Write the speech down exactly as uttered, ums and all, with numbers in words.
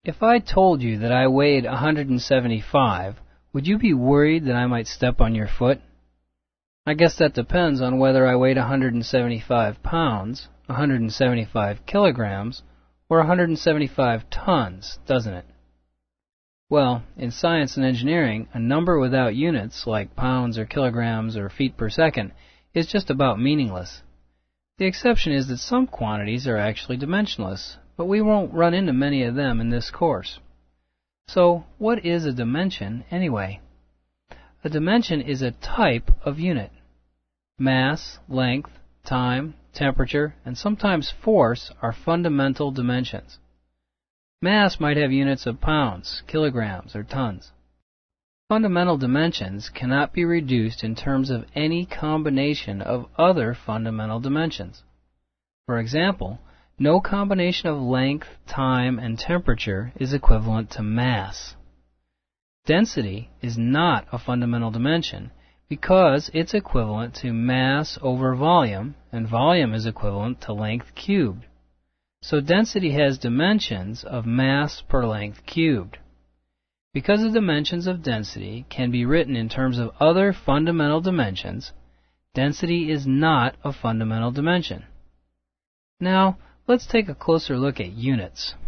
If I told you that I weighed one hundred seventy-five, would you be worried that I might step on your foot? I guess that depends on whether I weighed one hundred seventy-five pounds, one hundred seventy-five kilograms, or one hundred seventy-five tons, doesn't it? Well, in science and engineering, a number without units, like pounds or kilograms or feet per second, is just about meaningless. The exception is that some quantities are actually dimensionless, but we won't run into many of them in this course. So, what is a dimension anyway? A dimension is a type of unit. Mass, length, time, temperature, and sometimes force are fundamental dimensions. Mass might have units of pounds, kilograms, or tons. Fundamental dimensions cannot be reduced in terms of any combination of other fundamental dimensions. For example, no combination of length, time, and temperature is equivalent to mass. Density is not a fundamental dimension because it's equivalent to mass over volume, and volume is equivalent to length cubed. So density has dimensions of mass per length cubed. Because the dimensions of density can be written in terms of other fundamental dimensions, density is not a fundamental dimension. Now, let's take a closer look at units.